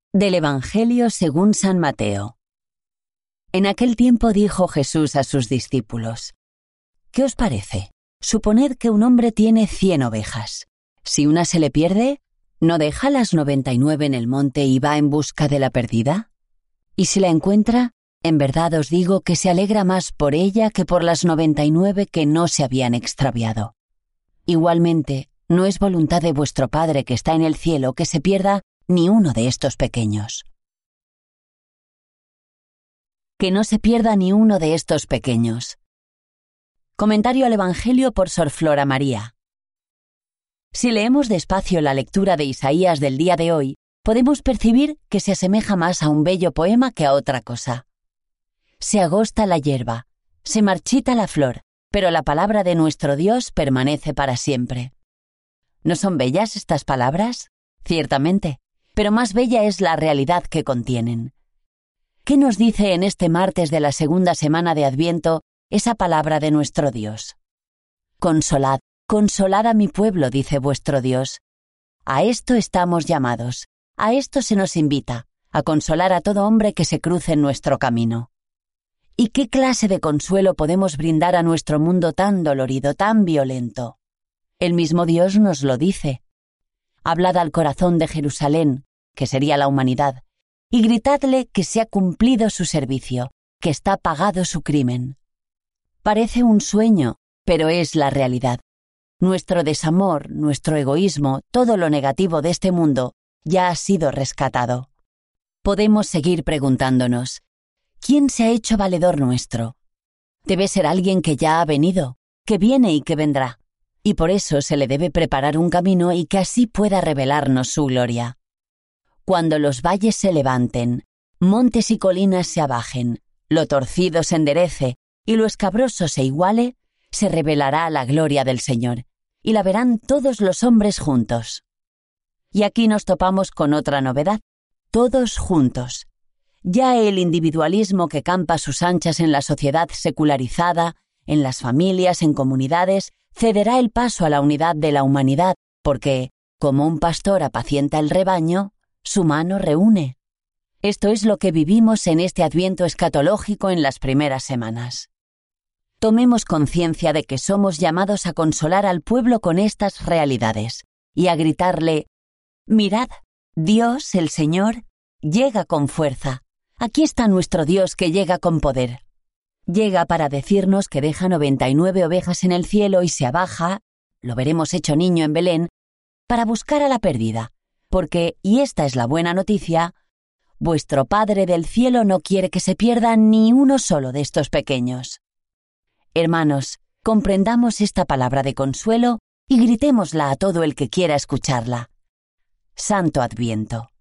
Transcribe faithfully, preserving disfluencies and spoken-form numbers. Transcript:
Del Evangelio según San Mateo. En aquel tiempo dijo Jesús a sus discípulos: ¿Qué os parece? Suponed que un hombre tiene cien ovejas. Si una se le pierde, ¿no deja las noventa y nueve en el monte y va en busca de la perdida? Y si la encuentra, en verdad os digo que se alegra más por ella que por las noventa y nueve que no se habían extraviado. Igualmente, no es voluntad de vuestro Padre que está en el cielo que se pierda ni uno de estos pequeños. Que no se pierda ni uno de estos pequeños. Comentario al Evangelio por Sor Flora María. Si leemos despacio la lectura de Isaías del día de hoy, podemos percibir que se asemeja más a un bello poema que a otra cosa. Se agosta la hierba, se marchita la flor, pero la palabra de nuestro Dios permanece para siempre. ¿No son bellas estas palabras? Ciertamente, pero más bella es la realidad que contienen. ¿Qué nos dice en este martes de la segunda semana de Adviento esa palabra de nuestro Dios? Consolad, consolad a mi pueblo, dice vuestro Dios. A esto estamos llamados, a esto se nos invita, a consolar a todo hombre que se cruce en nuestro camino. ¿Y qué clase de consuelo podemos brindar a nuestro mundo tan dolorido, tan violento? El mismo Dios nos lo dice. Hablad al corazón de Jerusalén, que sería la humanidad, y gritadle que se ha cumplido su servicio, que está pagado su crimen. Parece un sueño, pero es la realidad. Nuestro desamor, nuestro egoísmo, todo lo negativo de este mundo ya ha sido rescatado. Podemos seguir preguntándonos: ¿quién se ha hecho valedor nuestro? Debe ser alguien que ya ha venido, que viene y que vendrá, y por eso se le debe preparar un camino y que así pueda revelarnos su gloria. Cuando los valles se levanten, montes y colinas se abajen, lo torcido se enderece y lo escabroso se iguale, se revelará la gloria del Señor, y la verán todos los hombres juntos. Y aquí nos topamos con otra novedad: todos juntos. Ya el individualismo que campa a sus anchas en la sociedad secularizada, en las familias, en comunidades, cederá el paso a la unidad de la humanidad, porque, como un pastor apacienta el rebaño, su mano reúne. Esto es lo que vivimos en este Adviento escatológico en las primeras semanas. Tomemos conciencia de que somos llamados a consolar al pueblo con estas realidades y a gritarle: mirad, Dios, el Señor, llega con fuerza. Aquí está nuestro Dios que llega con poder. Llega para decirnos que deja noventa y nueve ovejas en el cielo y se abaja, lo veremos hecho niño en Belén, para buscar a la perdida. Porque, y esta es la buena noticia, vuestro Padre del cielo no quiere que se pierda ni uno solo de estos pequeños. Hermanos, comprendamos esta palabra de consuelo y gritémosla a todo el que quiera escucharla. Santo Adviento.